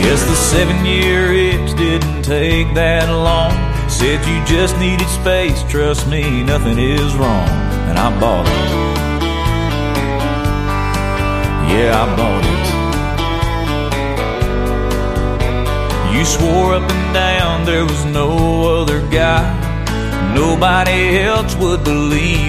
Guess the 7-year itch didn't take that long. Said you just needed space, trust me, nothing is wrong. And I bought it. Yeah, I bought it. You swore up and down there was no other guy. Nobody else would believe